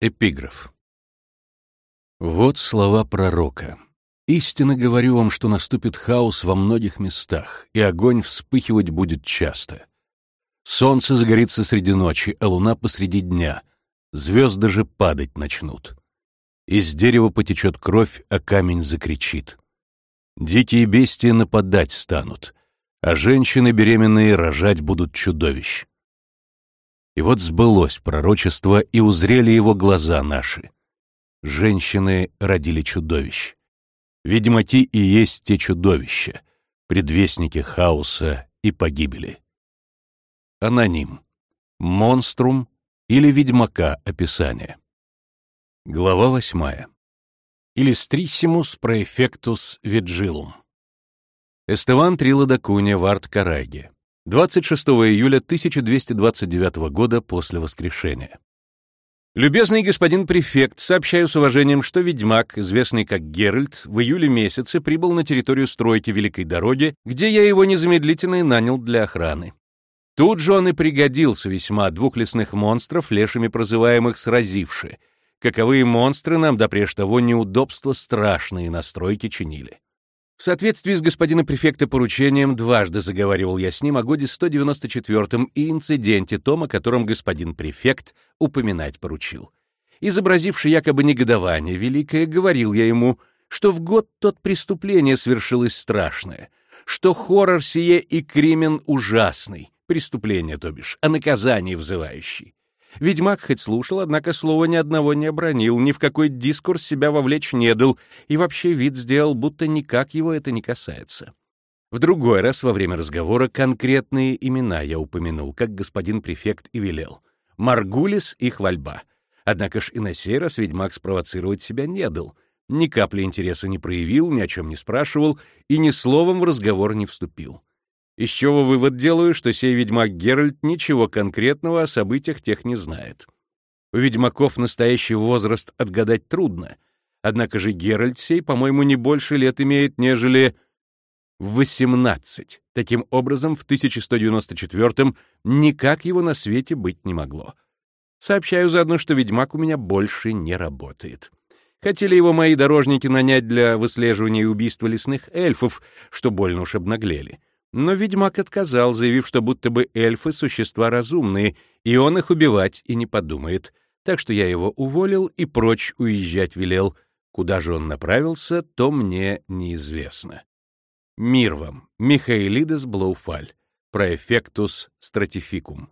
Эпиграф. Вот слова пророка. «Истинно говорю вам, что наступит хаос во многих местах, и огонь вспыхивать будет часто. Солнце загорится среди ночи, а луна посреди дня. Звезды же падать начнут. Из дерева потечет кровь, а камень закричит. Дикие бестии нападать станут, а женщины беременные рожать будут чудовищ». И вот сбылось пророчество, и узрели его глаза наши. Женщины родили чудовищ. Ведьмаки и есть те чудовища, предвестники хаоса и погибели. Аноним. Монструм или ведьмака описание. Глава 8. Illustrissimus praefectus vigilum. Эстеван Трило да Кунья в Арт-Карайге. 26 июля 1229 года после воскрешения. Любезный господин префект, сообщаю с уважением, что ведьмак, известный как Геральт, в июле месяце прибыл на территорию стройки Великой Дороги, где я его незамедлительно и нанял для охраны. Тут же он и пригодился весьма, двух лесных монстров, лешими прозываемых сразивши. Каковые монстры нам допреж того неудобства страшные на стройке чинили. В соответствии с господином префекта поручением дважды заговаривал я с ним о годе 194 и инциденте том, о котором господин префект упоминать поручил. Изобразивший якобы негодование великое, говорил я ему, что в год тот преступление свершилось страшное, что хоррор сие и кримен ужасный, преступление, то бишь, о наказании взывающий. Ведьмак хоть слушал, однако слова ни одного не обронил, ни в какой дискурс себя вовлечь не дал, и вообще вид сделал, будто никак его это не касается. В другой раз во время разговора конкретные имена я упомянул, как господин префект и велел. Маргулис и Хвальба. Однако ж и на сей раз ведьмак спровоцировать себя не дал. Ни капли интереса не проявил, ни о чем не спрашивал и ни словом в разговор не вступил. Из чего вывод делаю, что сей ведьмак Геральт ничего конкретного о событиях тех не знает. У ведьмаков настоящий возраст отгадать трудно, однако же Геральт сей, по-моему, не больше лет имеет, нежели 18. Таким образом, в 1194-м никак его на свете быть не могло. Сообщаю заодно, что ведьмак у меня больше не работает. Хотели его мои дорожники нанять для выслеживания и убийства лесных эльфов, что больно уж обнаглели. Но ведьмак отказал, заявив, что будто бы эльфы — существа разумные, и он их убивать и не подумает. Так что я его уволил и прочь уезжать велел. Куда же он направился, то мне неизвестно. Мир вам, Михаэлидес Блауфаль, Praefectus Stratificum.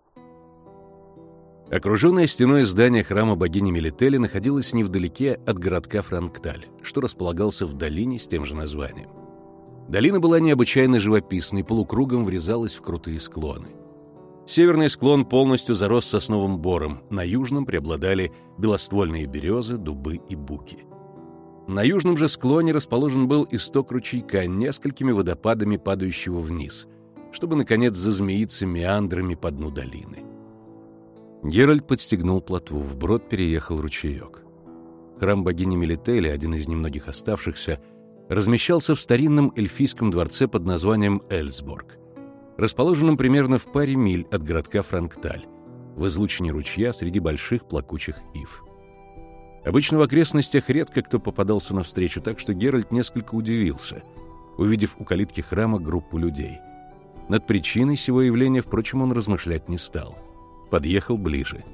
Окруженное стеной здание храма богини Мелители находилось невдалеке от городка Франкталь, что располагался в долине с тем же названием. Долина была необычайно живописной, полукругом врезалась в крутые склоны. Северный склон полностью зарос сосновым бором, на южном преобладали белоствольные березы, дубы и буки. На южном же склоне расположен был исток ручейка, несколькими водопадами падающего вниз, чтобы, наконец, зазмеиться меандрами по дну долины. Геральт подстегнул плотву, вброд переехал ручеек. Храм богини Мелители, один из немногих оставшихся, размещался в старинном эльфийском дворце под названием Эльсборг, расположенном примерно в паре миль от городка Франкталь, в излучине ручья среди больших плакучих ив. Обычно в окрестностях редко кто попадался навстречу, так что Геральт несколько удивился, увидев у калитки храма группу людей. Над причиной сего явления, впрочем, он размышлять не стал. Подъехал ближе.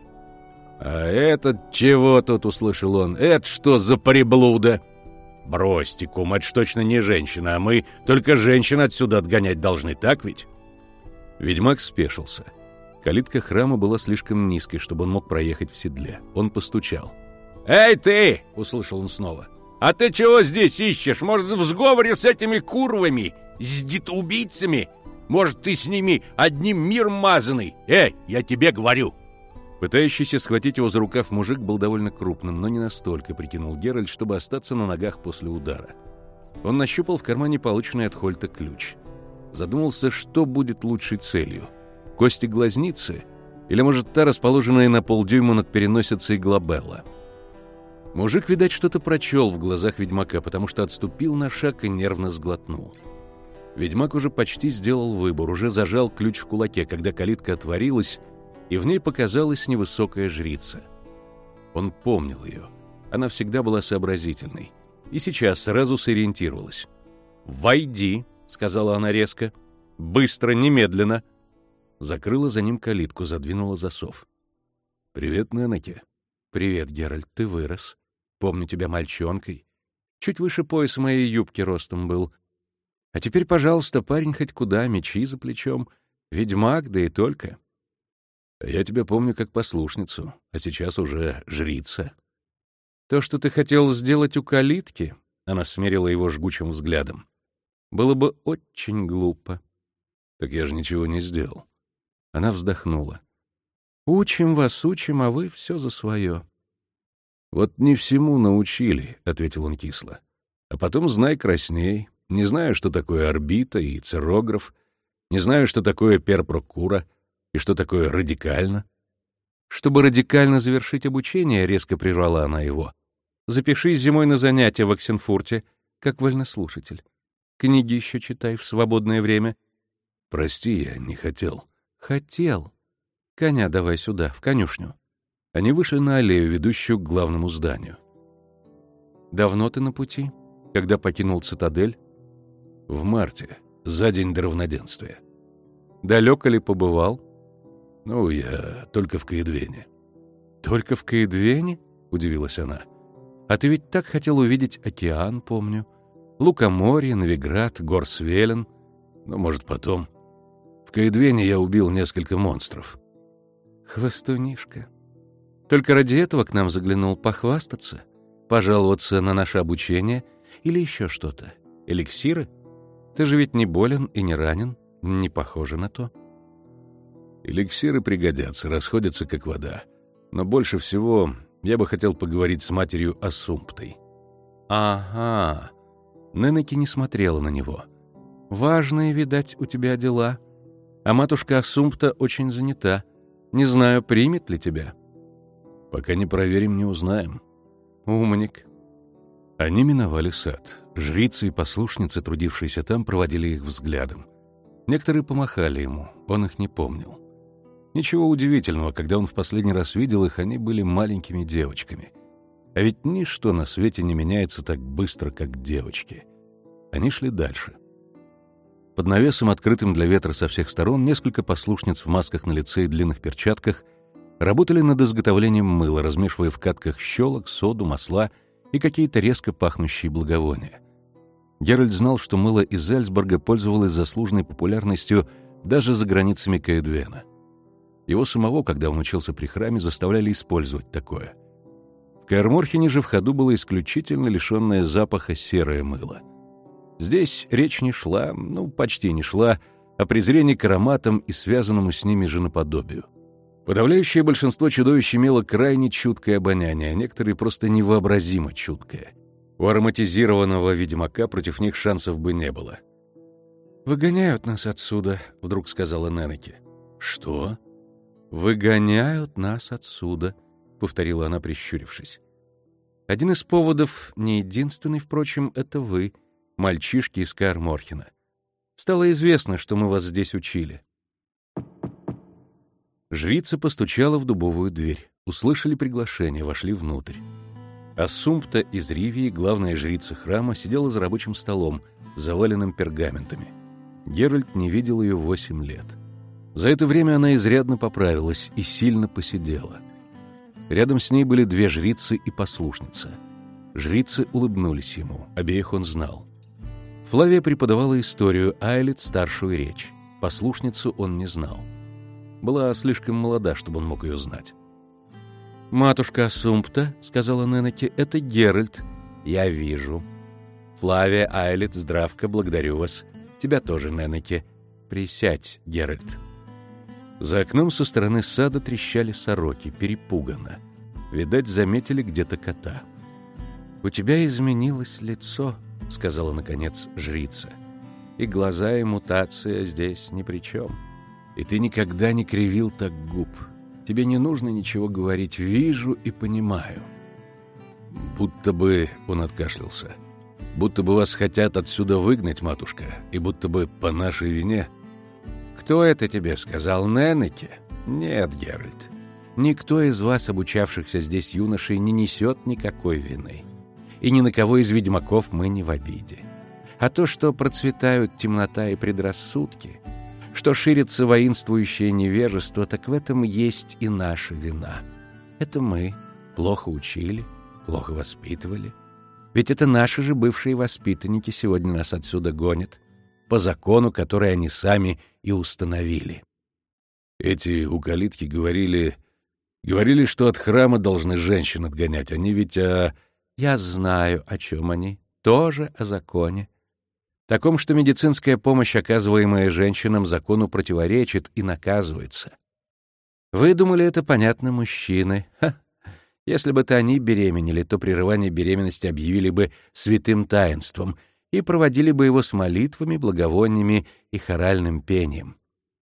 «А этот чего тут?» — услышал он. «Это что за приблуда?» «Бросьте, кум, это ж точно не женщина, а мы только женщин отсюда отгонять должны, так ведь?» Ведьмак спешился. Калитка храма была слишком низкой, чтобы он мог проехать в седле. Он постучал. «Эй, ты!» — услышал он снова. «А ты чего здесь ищешь? Может, в сговоре с этими курвами? С детоубийцами? Может, ты с ними одним миром мазанный? Эй, я тебе говорю!» Пытающийся схватить его за рукав мужик был довольно крупным, но не настолько, прикинул Геральт, чтобы остаться на ногах после удара. Он нащупал в кармане полученный от Хольта ключ. Задумался, что будет лучшей целью. Кости глазницы? Или, может, та, расположенная на полдюйма над переносицей глобелла? Мужик, видать, что-то прочел в глазах ведьмака, потому что отступил на шаг и нервно сглотнул. Ведьмак уже почти сделал выбор, уже зажал ключ в кулаке, когда калитка отворилась, и в ней показалась невысокая жрица. Он помнил ее. Она всегда была сообразительной. И сейчас сразу сориентировалась. «Войди», — сказала она резко. «Быстро, немедленно». Закрыла за ним калитку, задвинула засов. «Привет, Ненеке». «Привет, Геральт, ты вырос. Помню тебя мальчонкой. Чуть выше пояса моей юбки ростом был. А теперь, пожалуйста, парень хоть куда, мечи за плечом. Ведьмак, да и только». «Я тебя помню как послушницу, а сейчас уже жрица». «То, что ты хотел сделать у калитки», — она смерила его жгучим взглядом, — «было бы очень глупо». «Так я же ничего не сделал». Она вздохнула. «Учим вас, учим, а вы все за свое». «Вот не всему научили», — ответил он кисло. «А потом знай красней. Не знаю, что такое орбита и цирограф. Не знаю, что такое перпрокура и что такое радикально». «Чтобы радикально завершить обучение», — резко прервала она его, — «запишись зимой на занятия в Оксенфурте, как вольнослушатель. Книги еще читай в свободное время». «Прости, я не хотел». «Хотел. Коня давай сюда, в конюшню». Они вышли на аллею, ведущую к главному зданию. «Давно ты на пути? Когда покинул цитадель?» «В марте, за день до равноденствия». «Далеко ли побывал?» «Ну, я только в Каэдвене». «Только в Каэдвене?» — удивилась она. «А ты ведь так хотел увидеть океан, помню. Лукоморье, Новиград, Горсвелен. Ну, может, потом. В Каэдвене я убил несколько монстров». «Хвостунишка. Только ради этого к нам заглянул похвастаться, пожаловаться на наше обучение или еще что-то. Эликсиры? Ты же ведь не болен и не ранен, не похоже на то». «Эликсиры пригодятся, расходятся как вода. Но больше всего я бы хотел поговорить с матерью Ассумптой». «Ага». Ненеке не смотрела на него. «Важные, видать, у тебя дела. А матушка Ассумпта очень занята. Не знаю, примет ли тебя». «Пока не проверим, не узнаем». «Умник». Они миновали сад. Жрицы и послушницы, трудившиеся там, проводили их взглядом. Некоторые помахали ему, он их не помнил. Ничего удивительного, когда он в последний раз видел их, они были маленькими девочками. А ведь ничто на свете не меняется так быстро, как девочки. Они шли дальше. Под навесом, открытым для ветра со всех сторон, несколько послушниц в масках на лице и длинных перчатках работали над изготовлением мыла, размешивая в катках щелок, соду, масла и какие-то резко пахнущие благовония. Геральт знал, что мыло из Эльсборга пользовалось заслуженной популярностью даже за границами Каэдвена. Его самого, когда он учился при храме, заставляли использовать такое. В Каэр-Морхене же в ходу было исключительно лишенное запаха серое мыло. Здесь речь не шла, почти не шла, о презрении к ароматам и связанному с ними женоподобию. Подавляющее большинство чудовищ имело крайне чуткое обоняние, а некоторые просто невообразимо чуткое. У ароматизированного ведьмака против них шансов бы не было. «Выгоняют нас отсюда», — вдруг сказала Ненеке. «Что?» «Выгоняют нас отсюда», — повторила она, прищурившись. «Один из поводов, не единственный, впрочем, это вы, мальчишки из Каэр-Морхена. Стало известно, что мы вас здесь учили». Жрица постучала в дубовую дверь. Услышали приглашение, вошли внутрь. Ассумпта из Ривии, главная жрица храма, сидела за рабочим столом, заваленным пергаментами. Геральт не видел ее 8 лет. За это время она изрядно поправилась и сильно посидела. Рядом с ней были 2 жрицы и послушница. Жрицы улыбнулись ему, обеих он знал. Флавия преподавала историю, Айлет — старшую речь. Послушницу он не знал. Была слишком молода, чтобы он мог ее знать. «Матушка Ассумпта», — сказала Ненеке, — «это Геральт». «Я вижу». «Флавия, Айлет, здравка, благодарю вас. Тебя тоже, Ненеке. Присядь, Геральт». За окном со стороны сада трещали сороки, перепуганно. Видать, заметили где-то кота. «У тебя изменилось лицо», — сказала, наконец, жрица. «И глаза, и мутация здесь ни при чем. И ты никогда не кривил так губ. Тебе не нужно ничего говорить. Вижу и понимаю». «Будто бы...» — он откашлялся. «Будто бы вас хотят отсюда выгнать, матушка, и будто бы по нашей вине...» «Кто это тебе сказал, Ненеке?» «Нет, Геральт. Никто из вас, обучавшихся здесь юношей, не несет никакой вины. И ни на кого из ведьмаков мы не в обиде. А то, что процветают темнота и предрассудки, что ширится воинствующее невежество, так в этом есть и наша вина. Это мы плохо учили, плохо воспитывали. Ведь это наши же бывшие воспитанники сегодня нас отсюда гонят, по закону, который они сами и установили. Эти у калитки говорили, что от храма должны женщин отгонять. Они ведь Я знаю, о чем они. Тоже о законе. Таком, что медицинская помощь, оказываемая женщинам, закону противоречит и наказывается. Вы думали, это понятно мужчины. Если бы-то они беременели, то прерывание беременности объявили бы святым таинством и проводили бы его с молитвами, благовониями и хоральным пением.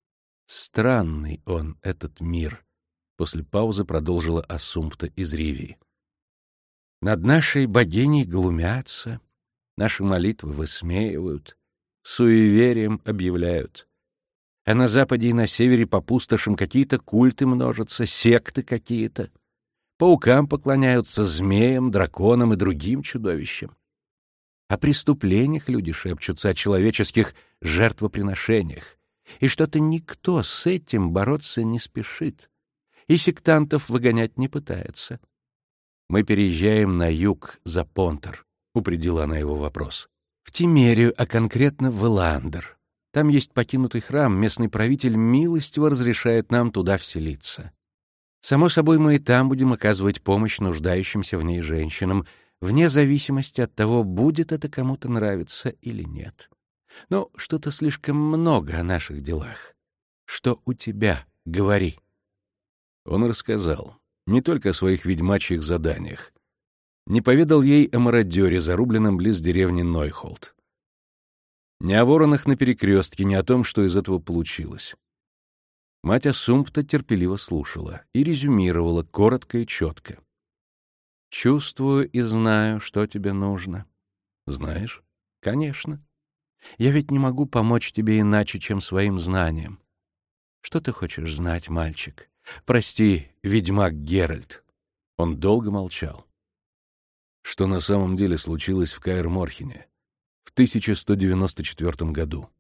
Странный он, этот мир, — после паузы продолжила Ассумпта из Ривии. Над нашей богиней глумятся, наши молитвы высмеивают, суеверием объявляют. А на западе и на севере по пустошам какие-то культы множатся, секты какие-то. Паукам поклоняются, змеям, драконам и другим чудовищам. О преступлениях люди шепчутся, о человеческих жертвоприношениях. И что-то никто с этим бороться не спешит. И сектантов выгонять не пытается. Мы переезжаем на юг, за Понтер, — упредила она его вопрос. В Тимерию, а конкретно в Эландер. Там есть покинутый храм, местный правитель милостиво разрешает нам туда вселиться. Само собой, мы и там будем оказывать помощь нуждающимся в ней женщинам, вне зависимости от того, будет это кому-то нравиться или нет. Но что-то слишком много о наших делах. Что у тебя? Говори. Он рассказал не только о своих ведьмачьих заданиях. Не поведал ей о мародере, зарубленном близ деревни Нойхолд. Ни о воронах на перекрестке, ни о том, что из этого получилось. Мать Ассумпта терпеливо слушала и резюмировала коротко и четко. «Чувствую и знаю, что тебе нужно». «Знаешь?» «Конечно. Я ведь не могу помочь тебе иначе, чем своим знанием. Что ты хочешь знать, мальчик? Прости, ведьмак Геральт». Он долго молчал. Что на самом деле случилось в Каэр-Морхене в 1194 году?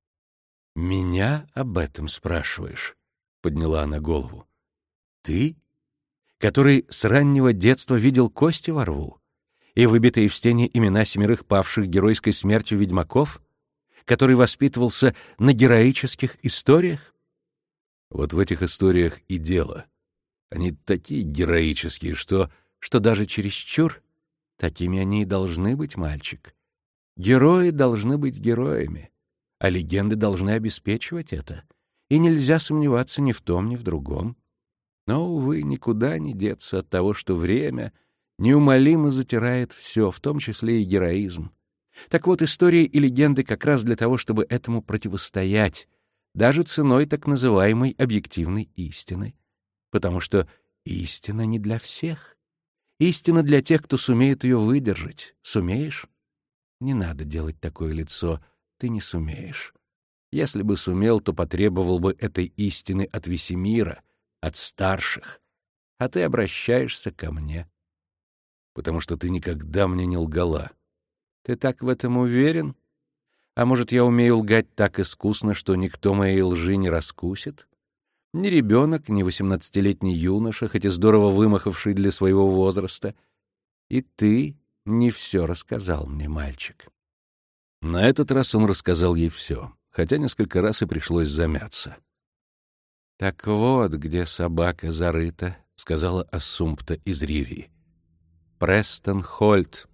«Меня об этом спрашиваешь?» — подняла она голову. «Ты, который с раннего детства видел кости во рву и выбитые в стене имена 7 павших геройской смертью ведьмаков, который воспитывался на героических историях?» Вот в этих историях и дело. Они такие героические, что даже чересчур. Такими они и должны быть, мальчик. Герои должны быть героями, а легенды должны обеспечивать это. И нельзя сомневаться ни в том, ни в другом. Но, увы, никуда не деться от того, что время неумолимо затирает все, в том числе и героизм. Так вот, истории и легенды как раз для того, чтобы этому противостоять, даже ценой так называемой объективной истины. Потому что истина не для всех. Истина для тех, кто сумеет ее выдержать. Сумеешь? Не надо делать такое лицо. Ты не сумеешь. Если бы сумел, то потребовал бы этой истины от Весемира, от старших. А ты обращаешься ко мне. Потому что ты никогда мне не лгала. Ты так в этом уверен? А может, я умею лгать так искусно, что никто моей лжи не раскусит? Ни ребенок, ни 18-летний юноша, хоть и здорово вымахавший для своего возраста. И ты не все рассказал мне, мальчик. На этот раз он рассказал ей все, хотя несколько раз и пришлось замяться. «Так вот, где собака зарыта», — сказала Ассумпта из Ривии. «Престон-Хольд».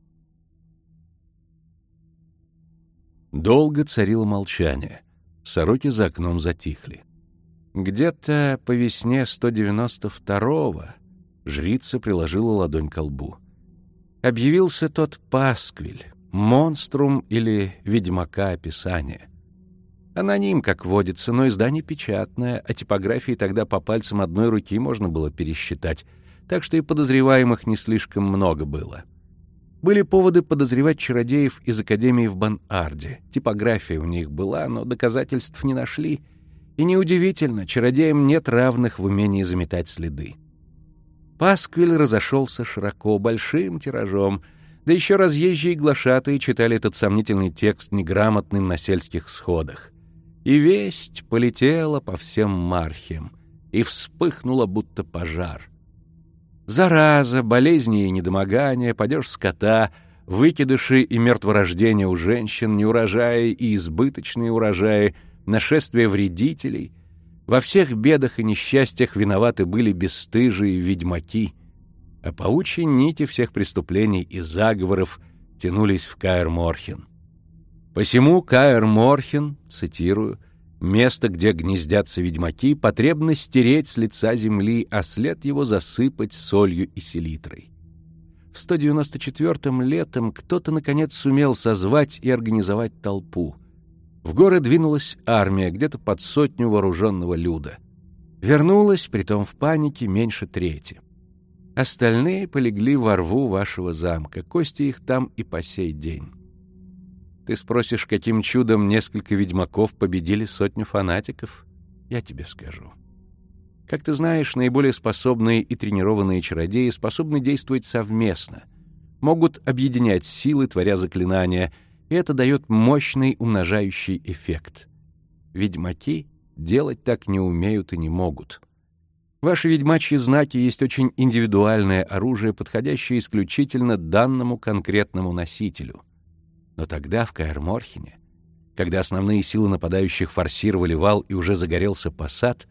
Долго царило молчание. Сороки за окном затихли. Где-то по весне 192-го жрица приложила ладонь ко лбу. Объявился тот пасквиль, монструм или ведьмака описания. Аноним, как водится, но издание печатное, а типографии тогда по пальцам одной руки можно было пересчитать, так что и подозреваемых не слишком много было. Были поводы подозревать чародеев из Академии в Бан-Арде. Типография у них была, но доказательств не нашли. И неудивительно, чародеям нет равных в умении заметать следы. Пасквиль разошелся широко, большим тиражом, да еще разъезжие глашатые читали этот сомнительный текст неграмотным на сельских сходах. И весть полетела по всем мархиям, и вспыхнула, будто пожар. Зараза, болезни и недомогания, падеж скота, выкидыши и мертворождения у женщин, неурожаи и избыточные урожаи, нашествие вредителей — во всех бедах и несчастьях виноваты были бесстыжие ведьмаки, а паучьи нити всех преступлений и заговоров тянулись в Каэр-Морхен. Посему Каэр-Морхен, цитирую, «место, где гнездятся ведьмаки, потребно стереть с лица земли, а след его засыпать солью и селитрой». В 194-м летом кто-то, наконец, сумел созвать и организовать толпу. В горы двинулась армия, где-то под 100 вооруженного люда. Вернулась, притом в панике, меньше трети. Остальные полегли во рву вашего замка, кости их там и по сей день. Ты спросишь, каким чудом несколько ведьмаков победили 100 фанатиков? Я тебе скажу. Как ты знаешь, наиболее способные и тренированные чародеи способны действовать совместно, могут объединять силы, творя заклинания, и это дает мощный умножающий эффект. Ведьмаки делать так не умеют и не могут. Ваши ведьмачьи знаки есть очень индивидуальное оружие, подходящее исключительно данному конкретному носителю. Но тогда, в Каэр-Морхене, когда основные силы нападающих форсировали вал и уже загорелся посад,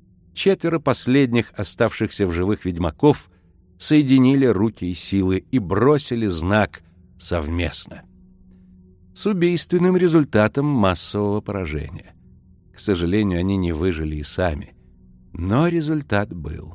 4 последних оставшихся в живых ведьмаков соединили руки и силы и бросили знак совместно. С убийственным результатом массового поражения. К сожалению, они не выжили и сами. Но результат был.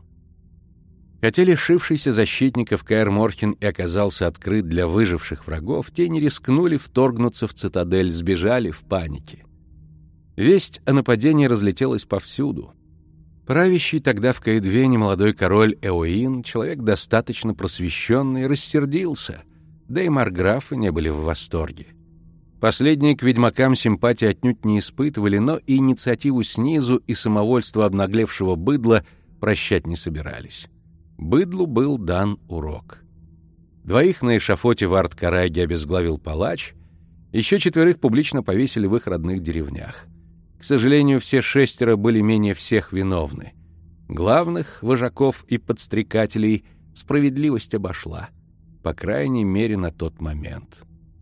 Хотя лишившийся защитников Каэр-Морхен и оказался открыт для выживших врагов, те не рискнули вторгнуться в цитадель, сбежали в панике. Весть о нападении разлетелась повсюду. Правящий тогда в Каэдвене молодой король Эоин, человек достаточно просвещенный, рассердился, да и марграфы не были в восторге. Последние к ведьмакам симпатии отнюдь не испытывали, но и инициативу снизу и самовольство обнаглевшего быдла прощать не собирались. Быдлу был дан урок. 2 на эшафоте в Арт-Караге обезглавил палач, еще 4 публично повесили в их родных деревнях. К сожалению, все 6 были менее всех виновны. Главных вожаков и подстрекателей справедливость обошла, по крайней мере, на тот момент.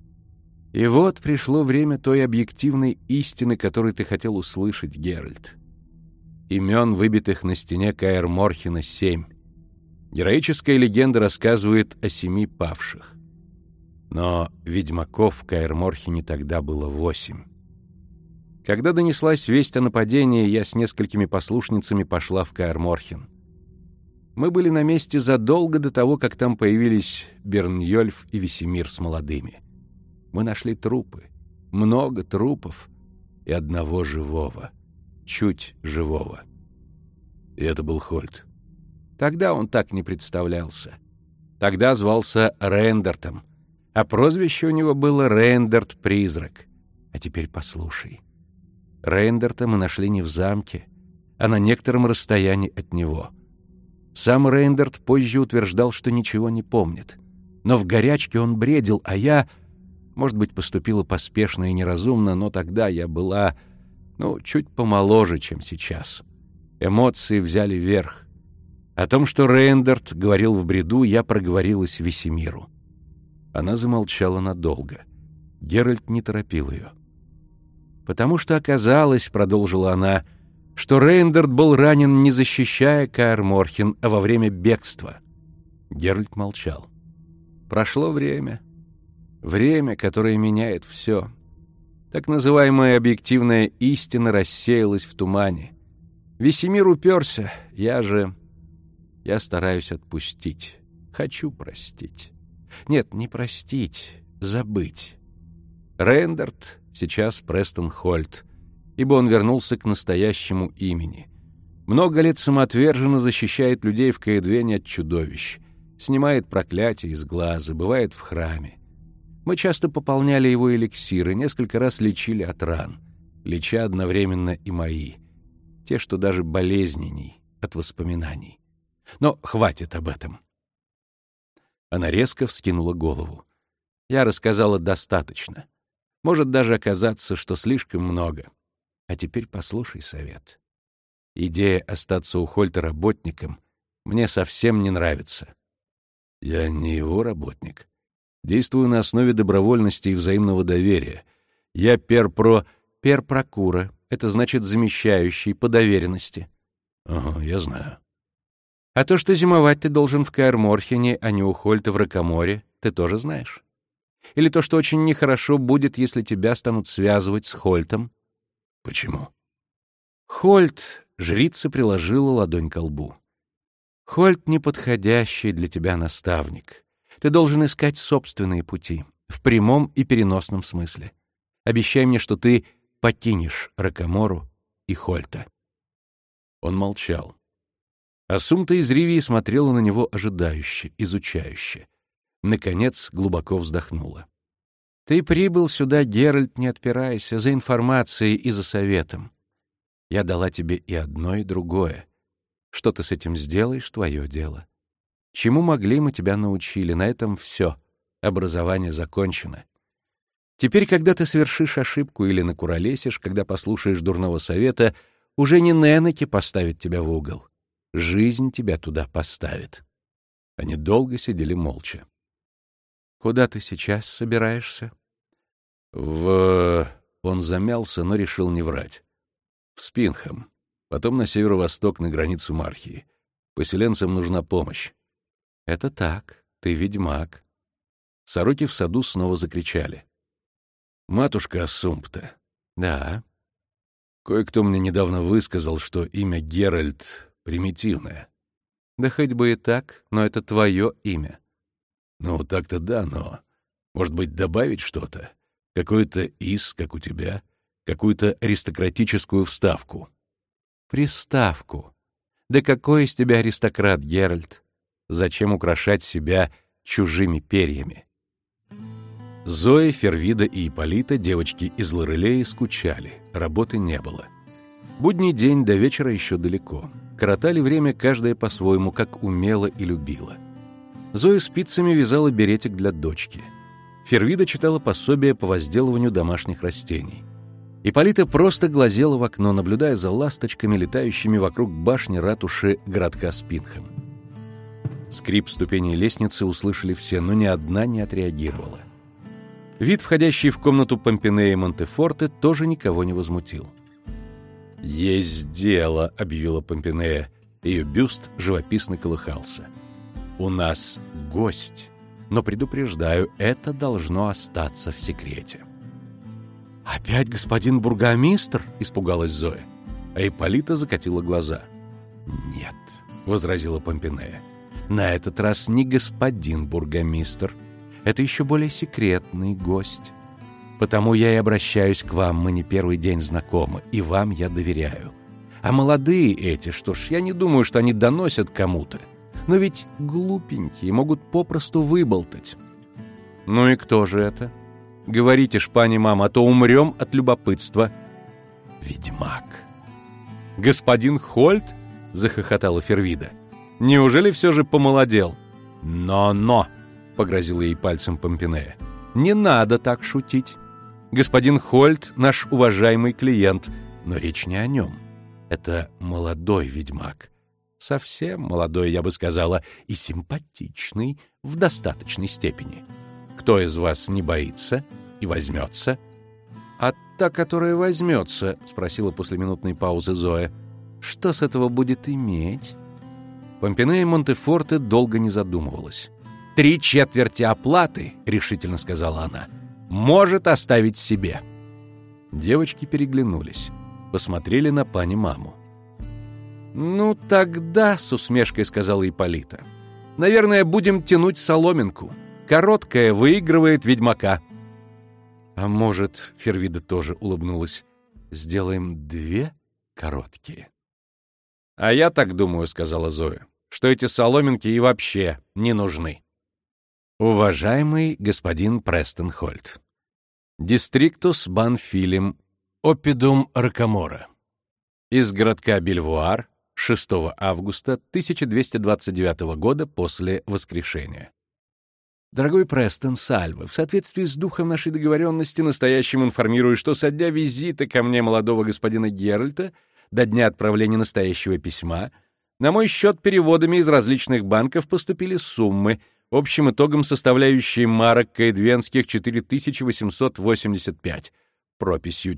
И вот пришло время той объективной истины, которую ты хотел услышать, Геральт. Имен, выбитых на стене Каэр-Морхена, 7. Героическая легенда рассказывает о 7 павших. Но ведьмаков в Каэр-Морхене тогда было 8. Когда донеслась весть о нападении, я с несколькими послушницами пошла в Каэр-Морхен. Мы были на месте задолго до того, как там появились Берньёльф и Весемир с молодыми. Мы нашли трупы, много трупов и одного живого, чуть живого. И это был Хольт. Тогда он так не представлялся. Тогда звался Рейндартом, а прозвище у него было Рейндарт-призрак. А теперь послушай. Рейндарта мы нашли не в замке, а на некотором расстоянии от него. Сам Рейндарт позже утверждал, что ничего не помнит. Но в горячке он бредил, а я... Может быть, поступила поспешно и неразумно, но тогда я была, чуть помоложе, чем сейчас. Эмоции взяли верх. О том, что Рейндарт говорил в бреду, я проговорилась Весемиру. Она замолчала надолго. Геральт не торопил ее. «Потому что оказалось, — продолжила она, — что Рейндарт был ранен, не защищая Каэр-Морхен, а во время бегства». Геральт молчал. Прошло время. Время, которое меняет все. Так называемая объективная истина рассеялась в тумане. Весемир уперся, я стараюсь отпустить. Хочу простить. Нет, не простить, забыть. Рейндарт, сейчас Престон Хольт, ибо он вернулся к настоящему имени. Много лет самоотверженно защищает людей в Каэдвене от чудовищ, снимает проклятие из глаза, бывает в храме. Мы часто пополняли его эликсиры, несколько раз лечили от ран, леча одновременно и мои. те, что даже болезненней от воспоминаний. Но хватит об этом. Она резко вскинула голову. Я рассказала достаточно. Может даже оказаться, что слишком много. А теперь послушай совет. Идея остаться у Хольта работником мне совсем не нравится. Я не его работник. Действую на основе добровольности и взаимного доверия. Я перпрокура. Это значит замещающий по доверенности. Ага, я знаю. А то, что зимовать ты должен в Каэр-Морхене, а не у Хольта в Ракаморе, ты тоже знаешь? Или то, что очень нехорошо будет, если тебя станут связывать с Хольтом? Почему? Хольт, жрица приложила ладонь ко лбу. Хольт — неподходящий для тебя наставник. Ты должен искать собственные пути, в прямом и переносном смысле. Обещай мне, что ты покинешь Ракамору и Хольта. Он молчал. Асумта из Ривии смотрела на него ожидающе, изучающе. Наконец глубоко вздохнула. «Ты прибыл сюда, Геральт, не отпирайся, за информацией и за советом. Я дала тебе и одно, и другое. Что ты с этим сделаешь — твое дело. Чему могли, мы тебя научили, на этом все. Образование закончено. Теперь, когда ты совершишь ошибку или накуролесишь, когда послушаешь дурного совета, уже не Ненеки поставит тебя в угол. Жизнь тебя туда поставит». Они долго сидели молча. «Куда ты сейчас собираешься?» Он замялся, но решил не врать. «В Спинхам. Потом на северо-восток, на границу Мархии. Поселенцам нужна помощь». «Это так. Ты ведьмак». Сороки в саду снова закричали. «Матушка Асумпта». «Да». «Кое-кто мне недавно высказал, что имя Геральт примитивное». «Да хоть бы и так, но это твое имя». «Ну, так-то да, но, может быть, добавить что-то? Какой-то «ис», как у тебя, какую-то аристократическую вставку». «Приставку? Да какой из тебя аристократ, Геральт? Зачем украшать себя чужими перьями?» Зоя, Фервида и Ипполита, девочки из Лорелеи, скучали, работы не было. Будний день, до вечера еще далеко. Коротали время каждая по-своему, как умела и любила. Зоя спицами вязала беретик для дочки. Фервида читала пособие по возделыванию домашних растений. Ипполита просто глазела в окно, наблюдая за ласточками, летающими вокруг башни ратуши городка Спинхам. Скрип ступеней лестницы услышали все, но ни одна не отреагировала. Вид, входящий в комнату Помпинеи Монтефорте, тоже никого не возмутил. «Есть дело», — объявила Помпинея. Ее бюст живописно колыхался. «У нас гость, но, предупреждаю, это должно остаться в секрете». «Опять господин бургомистр?» — испугалась Зоя. А Ипполита закатила глаза. «Нет», — возразила Помпинея, — «на этот раз не господин бургомистр. Это еще более секретный гость. Потому я и обращаюсь к вам, мы не первый день знакомы, и вам я доверяю. А молодые эти, что ж, я не думаю, что они доносят кому-то. Но ведь глупенькие, могут попросту выболтать». «Ну и кто же это? Говорите ж, пани мама, а то умрем от любопытства». «Ведьмак». «Господин Хольт?» — захохотала Фервида. «Неужели все же помолодел?» «Но-но!» — погрозила ей пальцем Помпинея. «Не надо так шутить. Господин Хольт — наш уважаемый клиент, но речь не о нем. Это молодой ведьмак. Совсем молодой, я бы сказала, и симпатичный в достаточной степени. Кто из вас не боится и возьмется?» «А та, которая возьмется?» — спросила после минутной паузы Зоя. «Что с этого будет иметь?» Помпинея Монтефорте долго не задумывалась. «3/4 оплаты, — решительно сказала она, — может оставить себе». Девочки переглянулись, посмотрели на пани-маму. «Ну тогда, — с усмешкой сказала Ипполита, — наверное, будем тянуть соломинку. Короткая выигрывает ведьмака». «А может, — Фервида тоже улыбнулась, — сделаем 2 короткие?» «А я так думаю, — сказала Зоя, — что эти соломинки и вообще не нужны». «Уважаемый господин Престон Хольт, Дистриктус Банфилим, Оппидум Ракамора. Из городка Бельвуар 6 августа 1229 года после воскрешения. Дорогой Престон, сальвы, в соответствии с духом нашей договоренности настоящим информирую, что со дня визита ко мне молодого господина Геральта до дня отправления настоящего письма на мой счет переводами из различных банков поступили суммы, общим итогом составляющие марок каэдвенских 4885, прописью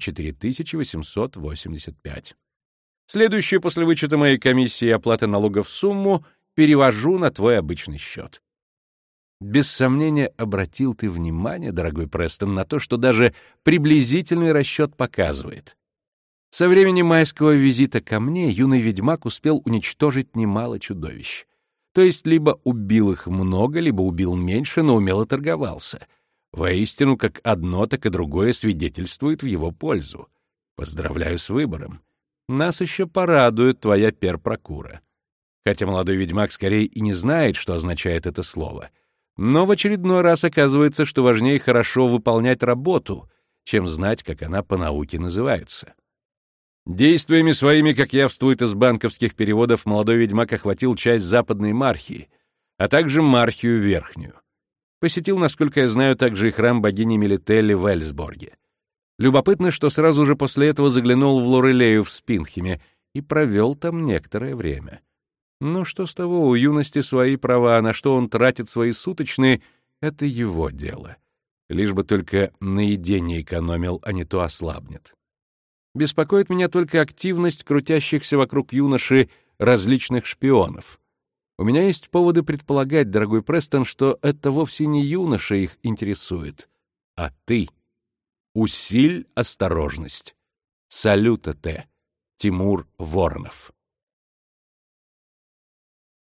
4885. Следующую после вычета моей комиссии и оплаты налогов сумму перевожу на твой обычный счет. Без сомнения, обратил ты внимание, дорогой Престон, на то, что даже приблизительный расчет показывает. Со времени майского визита ко мне юный ведьмак успел уничтожить немало чудовищ. То есть либо убил их много, либо убил меньше, но умело торговался. Воистину, как одно, так и другое свидетельствует в его пользу. Поздравляю с выбором. Нас еще порадует твоя перпрокура. Хотя молодой ведьмак скорее и не знает, что означает это слово. Но в очередной раз оказывается, что важнее хорошо выполнять работу, чем знать, как она по науке называется. Действиями своими, как явствует из банковских переводов, молодой ведьмак охватил часть Западной Мархии, а также Мархию Верхнюю. Посетил, насколько я знаю, также и храм богини Мелителли в Эльсборге. Любопытно, что сразу же после этого заглянул в Лорелею в Спинхеме и провел там некоторое время. Ну что с того, у юности свои права, на что он тратит свои суточные — это его дело. Лишь бы только на еде не экономил, а не то ослабнет. Беспокоит меня только активность крутящихся вокруг юноши различных шпионов. У меня есть поводы предполагать, дорогой Престон, что это вовсе не юноша их интересует, а ты. Усиль осторожность. Салюта Т. Тимур Воронов.